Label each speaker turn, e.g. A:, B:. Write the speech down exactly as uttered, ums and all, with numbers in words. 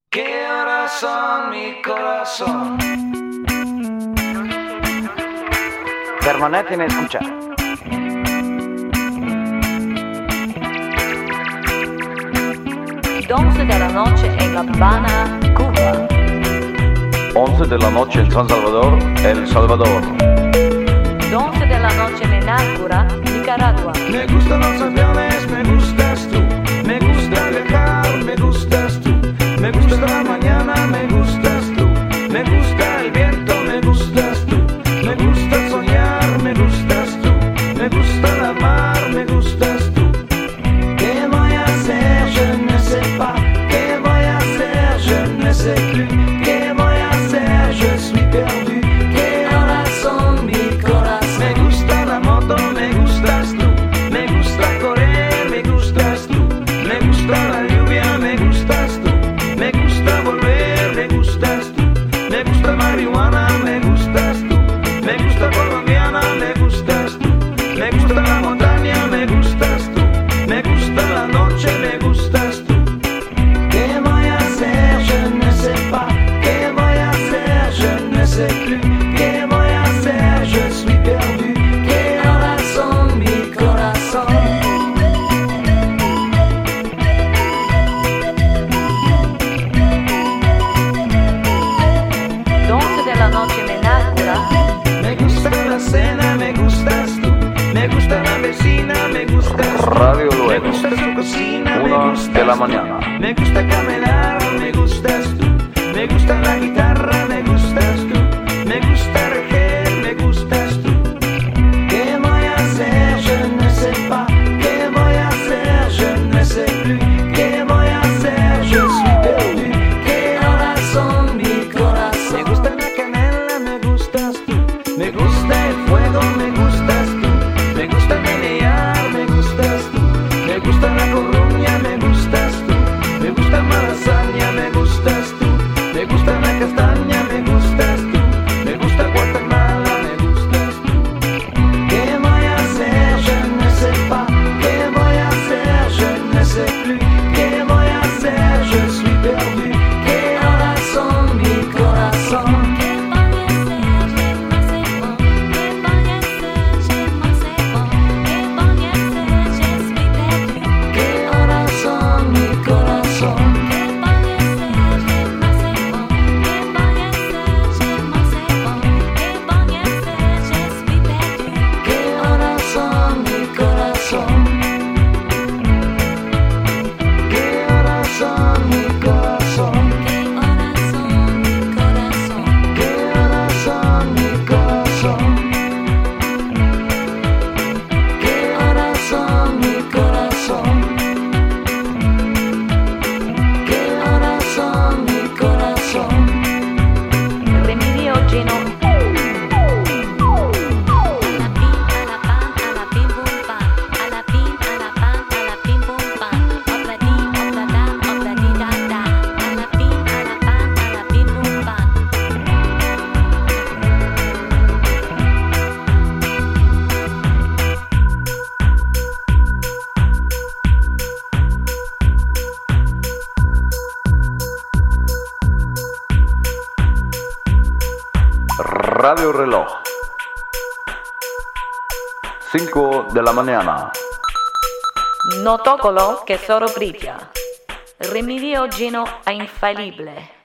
A: ¿Qué horas son, mi corazón?
B: Permanece en escucha.
C: once de la noche en La Habana, Cuba.
D: once de la noche en San Salvador, El Salvador.
C: once de la noche en Henácora, Nicaragua.
A: Me gustan los aviones, me gustas tú. Me gusta viajar, me gustas tú. Me gusta la mañana, me gustas tú. Me gusta el viento, me gustas tú. Me gusta soñar, me gustas tú. Me gusta la mar, me gustas tú. ¿Qué voy a hacer? Je ne sais pas. ¿Qué voy a hacer? Je ne sais plus. ¿Qué voy a hacer? Je suis perdu. ¿Qué horas son, mi corazón? Me gusta la moto, me gustas tú. Me gusta correr, me gustas tú. Me gusta la lluvia, me gustas tú. Me gusta volver, me gustas tú. Me gusta marihuana, me gustas tú. Me gusta colombiana, me gustas tú. Me gusta la montaña, me gustas tú. Me gusta la noche, me gustas tú. ¿Qué voy a hacer? Je ne sais pas. ¿Qué voy a hacer? Je ne sais plus. ¿Qué voy a hacer? Je suis perdu. ¿Qué horas son, mi corazón?
C: once de la noche en Henácora.
A: Me gusta la cena, me gustas tú. Me gusta la vecina, me gustas tú.
D: Radio
A: Me
D: Luego,
A: gusta su cocina, me
D: una
A: gustas
D: de la
A: tú.
D: mañana.
A: Me gusta caminar, me gustas tú. Me gusta la guitarra, me gustas tú. Me gusta reger, me gustas tú. ¿Qué voy a hacer? Je ne sais pas. ¿Qué voy a hacer? Je ne sais plus. ¿Qué voy a hacer? Je suis perdu. ¿Qué horas son, mi corazón? Me gusta la canela, me gustas tú. Me gusta el fuego, me gustas tú. Me gusta menear, me gustas tú. Me gusta la corruña, me gustas tú. Me gusta malasaña, me gustas tú. Me gusta la castaña, me gustas tú. Me gusta Guatemala, me gustas tú. ¿Qué voy a hacer? Je ne sais pas. ¿Qué voy a hacer? Je ne sais plus. ¿Qué voy a hacer? Je suis perdu. ¿Qué horas son, mi corazón? ¿Qué horas son, mi corazón? ¿Qué horas son, mi corazón? ¿Qué horas son, mi corazón? ¿Qué horas son, mi corazón? ¿Qué horas son, mi corazón? ¿Qué horas son, mi corazón?
C: Remedio lleno.
D: Radio Reloj. cinco de la mañana.
C: No toccolo che solo brilla. Remedio lleno è infallibile.